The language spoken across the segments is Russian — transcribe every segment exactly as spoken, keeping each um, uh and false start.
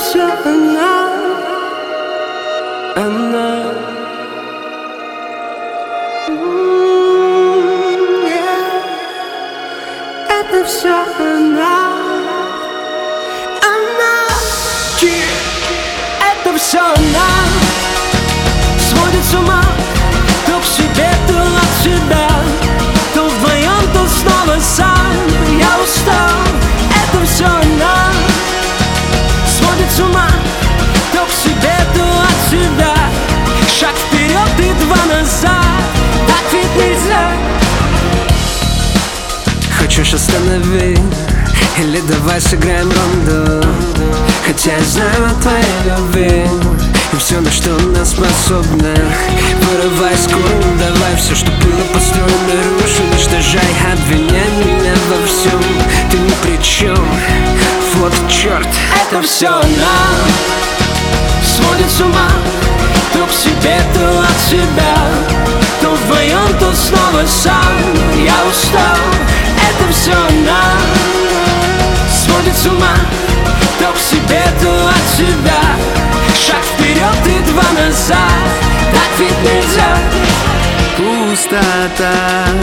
все она, она. М, yeah. Это все она, она. Yeah. Это все она. Сводит с ума, то к себе, то от себя, то вдвоем, то снова сам. Я устал, это все она. Сводит с ума, то к себе, то от себя. Шаг вперед и два назад, так ведь нельзя. Хочешь останови, или давай сыграем ронду? Хотя я знаю о твоей любви и все, на что она способна. Вырывай с корнем, давай все, что было построено, руши, уничтожай, обвиняй меня во всем. Ты ни при чем, вот черт. Это все она. Сводит с ума, то к себе, то от себя, то вдвоем, то снова сам. Я устал, это все она. Сводит с ума, то к себе, то от себя. Шаг вперед и два назад, так ведь нельзя. Пустота,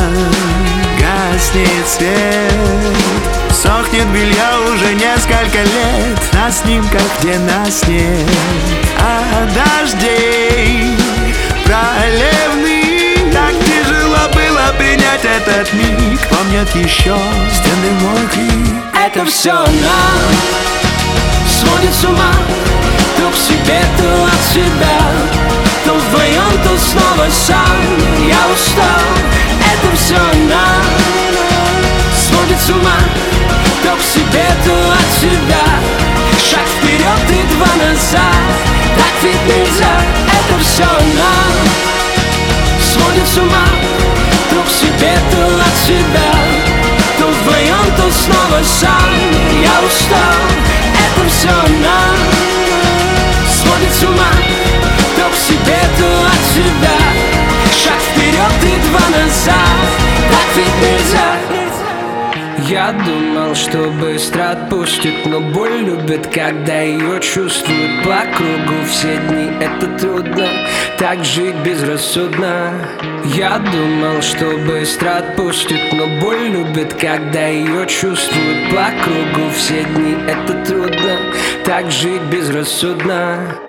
гаснет свет, сохнет белье уже несколько лет на снимках, где нас нет. А дождей проливных, так тяжело было принять этот миг. Помнят еще стены мокрые. Это все она. Сводит с ума, то к себе, то от себя, то вдвоем, то снова сам. Я устал, это все она. Сводит с ума, то к себе, то от себя. Шаг вперед и два назад, так ведь нельзя. Это все она. Сводит с ума, то к себе, то от себя, то вдвоем, то снова сам. Я устал, это все она. Сводит с ума, то к себе, то от себя. Шаг вперед и два назад, так ведь нельзя. Я думал, что быстро отпустит, но боль любит, когда ее чувствуют по кругу все дни. Это трудно, так жить безрассудно. Я думал, что быстро отпустит, но боль любит, когда ее чувствуют по кругу все дни. Это трудно, так жить безрассудно.